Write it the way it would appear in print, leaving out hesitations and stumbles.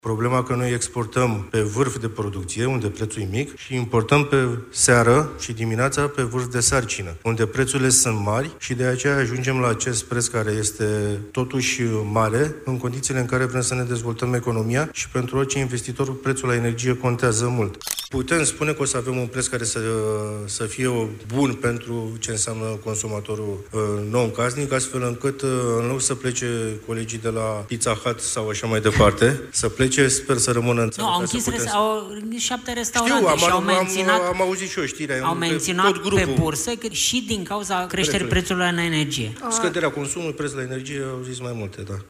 Problema că noi exportăm pe vârf de producție, unde prețul e mic, și importăm pe seară și dimineața pe vârf de sarcină, unde prețurile sunt mari și de aceea ajungem la acest preț care este totuși mare în condițiile în care vrem să ne dezvoltăm economia și pentru orice investitor prețul la energie contează mult. Putem spune că o să avem un preț care să fie bun pentru ce înseamnă consumatorul non-casnic, astfel încât în loc să plece colegii de la Pizza Hut sau așa mai departe, să plece, sper să rămână în țară. Nu, au închis 7 restaurante. Știu, și am auzit și eu știrea. Au menționat pe bursă și din cauza creșterii prețului la energie. Scăderea consumului, prețul la energie, au zis mai multe, da.